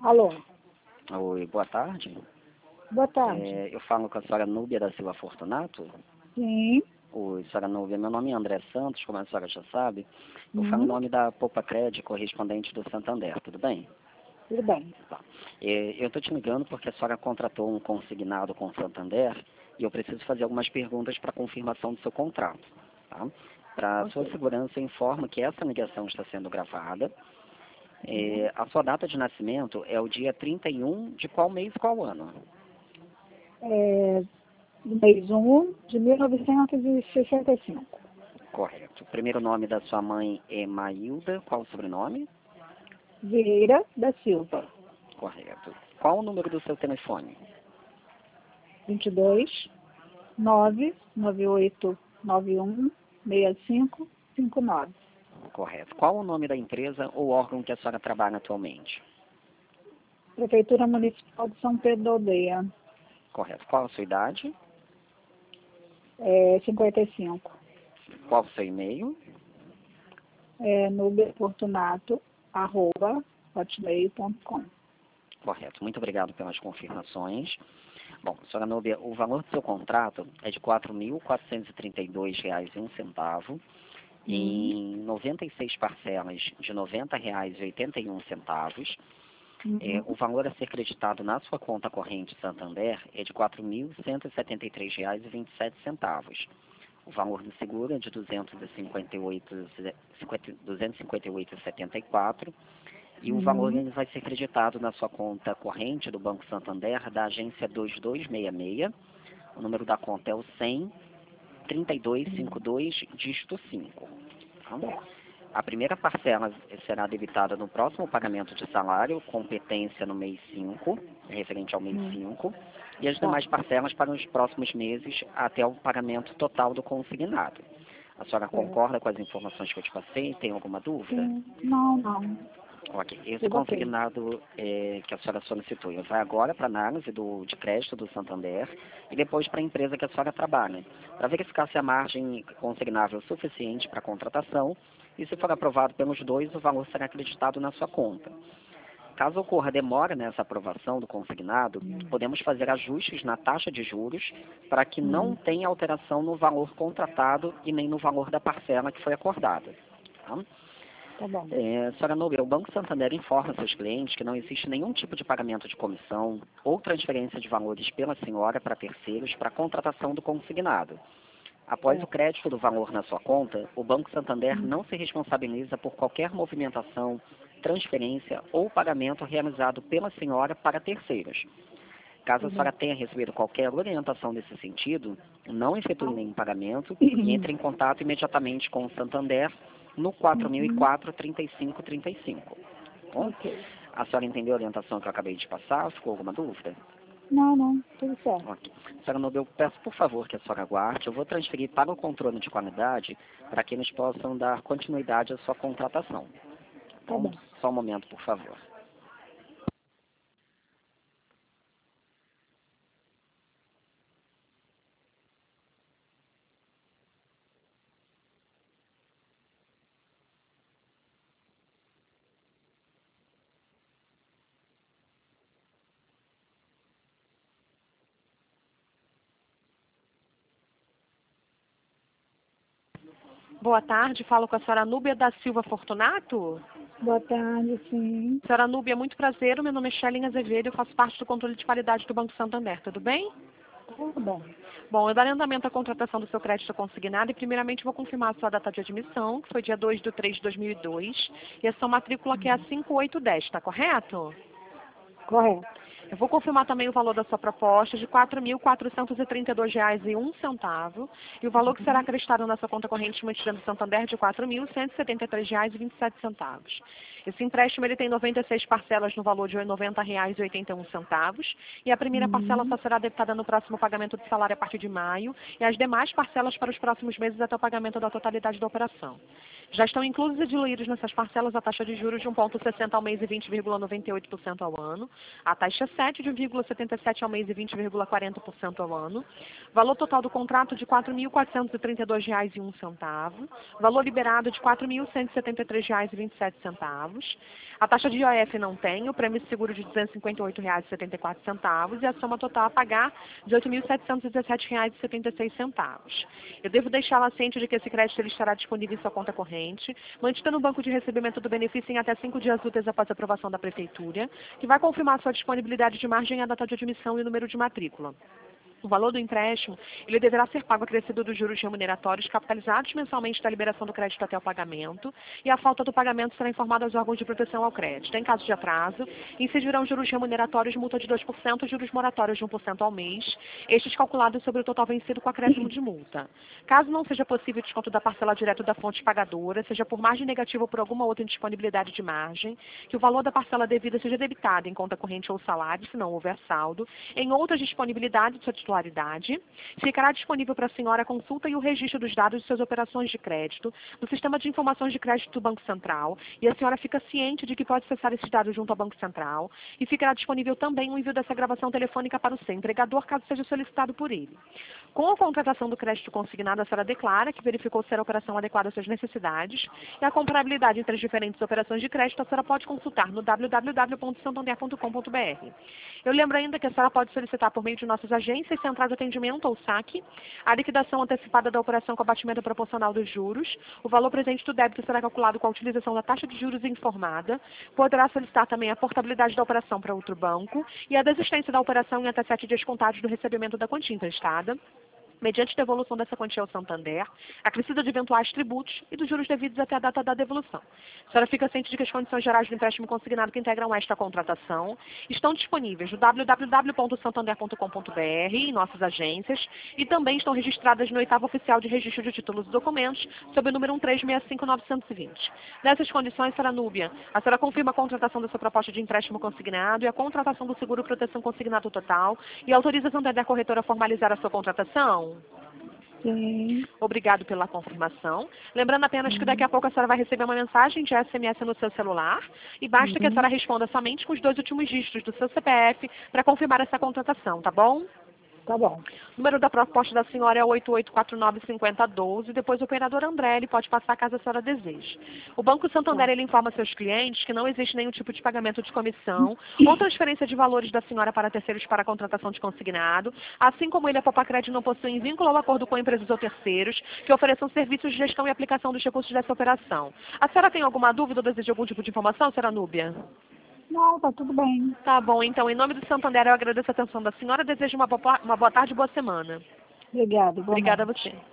Alô, Oi, boa tarde. boa tarde. Eu falo com a senhora Núbia da Silva Fortunato. Sim. Oi, senhora Núbia, meu nome é André Santos, como a senhora já sabe. Eu falo em Uhum. nome da Poupa Cred, correspondente do Santander, tudo bem? Tudo bem. Tá. Eu estou te ligando porque a senhora contratou um consignado com o Santander e eu preciso fazer algumas perguntas para confirmação do seu contrato. Tá? Para sua Ok. segurança, eu informo que essa ligação está sendo gravada. Uhum. A sua data de nascimento é o dia 31 de qual mês, qual ano? Do mês 1 de 1965. Correto. O primeiro nome da sua mãe é Mailda. Qual o sobrenome? Vieira da Silva. Correto. Qual o número do seu telefone? 22 998 91 6559. Correto. Qual o nome da empresa ou órgão que a senhora trabalha atualmente? Prefeitura Municipal de São Pedro da Aldeia. Correto. Qual a sua idade? 55. Qual o seu e-mail? nubefortunato@hotmail.com. Correto. Muito obrigado pelas confirmações. Bom, senhora Núbia, o valor do seu contrato é de R$ 4.432,01 Uhum. em 96 parcelas de R$ 90,81. Uhum. O valor a ser creditado na sua conta corrente Santander é de R$ 4.173,27. O valor do seguro é de R$ 258,74 e o valor Uhum. ele vai ser creditado na sua conta corrente do Banco Santander da agência 2266. O número da conta é o 100 3252 dígito 5. Tá? Certo. A primeira parcela será debitada no próximo pagamento de salário, competência no mês 5, referente ao mês 5, e as Tá. demais parcelas para os próximos meses até o pagamento total do consignado. A senhora Certo. concorda com as informações que eu te passei? Tem alguma dúvida? Sim. Não. Ok. Esse Tudo ok. consignado que a senhora solicitou, ele vai agora para a análise de crédito do Santander e depois para a empresa que a senhora trabalha, para verificar se a margem consignável é suficiente para a contratação e, se for aprovado pelos dois, o valor será acreditado na sua conta. Caso ocorra demora nessa aprovação do consignado, podemos fazer ajustes na taxa de juros para que não tenha alteração no valor contratado e nem no valor da parcela que foi acordada. Tá? Tá bom. Senhora Nogueira, o Banco Santander informa seus clientes que não existe nenhum tipo de pagamento de comissão ou transferência de valores pela senhora para terceiros para a contratação do consignado. Após o crédito do valor na sua conta, o Banco Santander não se responsabiliza por qualquer movimentação, transferência ou pagamento realizado pela senhora para terceiros. Caso a senhora tenha recebido qualquer orientação nesse sentido, não efetue nenhum pagamento e entre em contato imediatamente com o Santander no 4004 3535. Bom, Ok. a senhora entendeu a orientação que eu acabei de passar? Ficou alguma dúvida? Não. Tudo certo. Ok. Senhora Nobel, peço por favor que a senhora aguarde. Eu vou transferir para o controle de qualidade para que eles possam dar continuidade à sua contratação. Tá bom. Só um momento, por favor. Boa tarde, falo com a senhora Núbia da Silva Fortunato. Boa tarde, sim. Senhora Núbia, muito prazer, meu nome é Shelly Azevedo, eu faço parte do controle de qualidade do Banco Santander, tudo bem? Tudo bom. Bom, eu darei andamento à contratação do seu crédito consignado e primeiramente vou confirmar a sua data de admissão, que foi dia 2/3/2002, e a sua matrícula que é a 5810, está correto? Correto. Eu vou confirmar também o valor da sua proposta de R$ 4.432,01 e o valor que será acreditado na sua conta corrente mantida no Santander de R$ 4.173,27. Esse empréstimo ele tem 96 parcelas no valor de R$ 90,81 e a primeira parcela só será debitada no próximo pagamento de salário a partir de maio e as demais parcelas para os próximos meses até o pagamento da totalidade da operação. Já estão inclusos e diluídos nessas parcelas a taxa de juros de 1,60 ao mês e 20,98% ao ano, a taxa 7 de 1,77 ao mês e 20,40% ao ano, valor total do contrato de R$ 4.432,01, valor liberado de R$ 4.173,27, a taxa de IOF não tem, o prêmio de seguro de R$ 258,74 e a soma total a pagar de R$ 8.717,76. Eu devo deixá-la ciente de que esse crédito ele estará disponível em sua conta corrente, mantida no banco de recebimento do benefício em até 5 dias úteis após a aprovação da Prefeitura, que vai confirmar sua disponibilidade de margem, a data de admissão e o número de matrícula. O valor do empréstimo ele deverá ser pago acrescido dos juros remuneratórios capitalizados mensalmente da liberação do crédito até o pagamento, e a falta do pagamento será informada aos órgãos de proteção ao crédito. Em caso de atraso, incidirão juros remuneratórios, multa de 2% e juros moratórios de 1% ao mês, estes calculados sobre o total vencido com acréscimo de multa. Caso não seja possível o desconto da parcela direto da fonte pagadora, seja por margem negativa ou por alguma outra indisponibilidade de margem, que o valor da parcela devida seja debitado em conta corrente ou salário, se não houver saldo, em outras disponibilidades de sua titularidade, ficará disponível para a senhora a consulta e o registro dos dados de suas operações de crédito no Sistema de Informações de Crédito do Banco Central, e a senhora fica ciente de que pode acessar esses dados junto ao Banco Central, e ficará disponível também o envio dessa gravação telefônica para o seu empregador, caso seja solicitado por ele. Com a contratação do crédito consignado, a senhora declara que verificou ser a operação adequada às suas necessidades, e a comparabilidade entre as diferentes operações de crédito a senhora pode consultar no www.santander.com.br. Eu lembro ainda que a senhora pode solicitar por meio de nossas agências, central de atendimento ou saque, a liquidação antecipada da operação com abatimento proporcional dos juros. O valor presente do débito será calculado com a utilização da taxa de juros informada. Poderá solicitar também a portabilidade da operação para outro banco e a desistência da operação em até 7 dias contados do recebimento da quantia emprestada, mediante devolução dessa quantia ao Santander, acrescida de eventuais tributos e dos juros devidos até a data da devolução. A senhora fica ciente de que as condições gerais do empréstimo consignado que integram esta contratação estão disponíveis no www.santander.com.br e em nossas agências, e também estão registradas no 8º Oficial de Registro de Títulos e Documentos, sob o número 1365920. Nessas condições, senhora Núbia, a senhora confirma a contratação da sua proposta de empréstimo consignado e a contratação do seguro proteção consignado total e autoriza a Santander Corretora a formalizar a sua contratação? Sim. Obrigado pela confirmação. Lembrando apenas que daqui a pouco a senhora vai receber uma mensagem de SMS no seu celular e basta que a senhora responda somente com os 2 últimos dígitos do seu CPF para confirmar essa contratação, tá bom? Tá bom. O número da proposta da senhora é 8849-5012. Depois o operador André ele pode passar caso a senhora deseje. O Banco Santander ele informa seus clientes que não existe nenhum tipo de pagamento de comissão ou transferência de valores da senhora para terceiros para a contratação de consignado, assim como ele, a Popacred, não possui vínculo ou acordo com empresas ou terceiros que ofereçam serviços de gestão e aplicação dos recursos dessa operação. A senhora tem alguma dúvida ou deseja algum tipo de informação, senhora Núbia? Não, tá tudo bem. Tá bom, então, em nome do Santander, eu agradeço a atenção da senhora. Desejo uma boa tarde e boa semana. Obrigada. Boa Obrigada a noite. você.